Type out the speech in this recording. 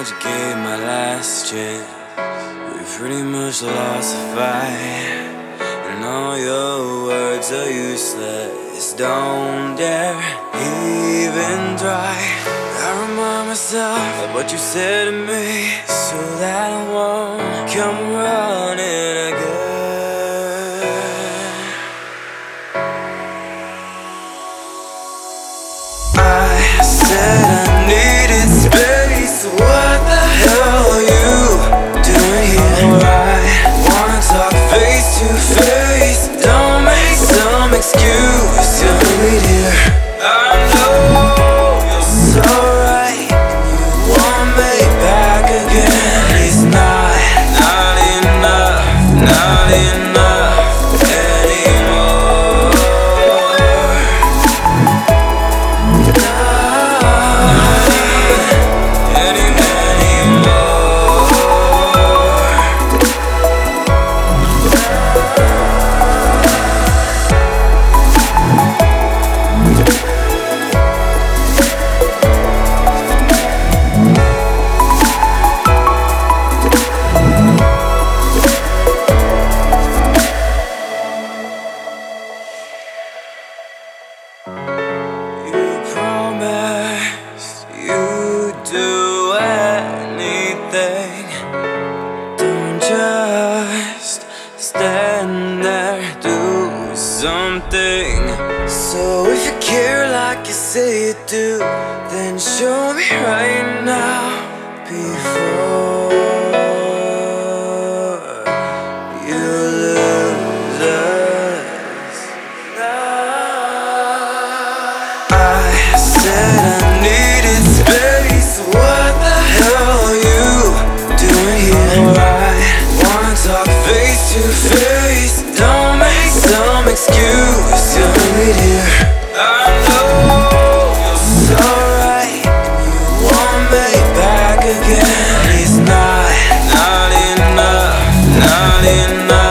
much gave my last chance. We pretty much lost the fight, and all your words are useless. Don't dare even try. I remind myself of what you said to me, so that I won't come running again. I said I needed space. What the hell are you doing here? I wanna talk face to face. Don't make some excuse. You'll be here. I know you're so right. You want me back again. It's not enough, not enough anymore. You promised you'd do anything. Don't just stand there, do something. So if you care like you say you do, then show me right now before you lose us. I said I needed space. What the hell are you doing here? I wanna talk face to face. Don't make some excuse. You'll be here. I know you're so right. You want me back again. It's not enough, not enough.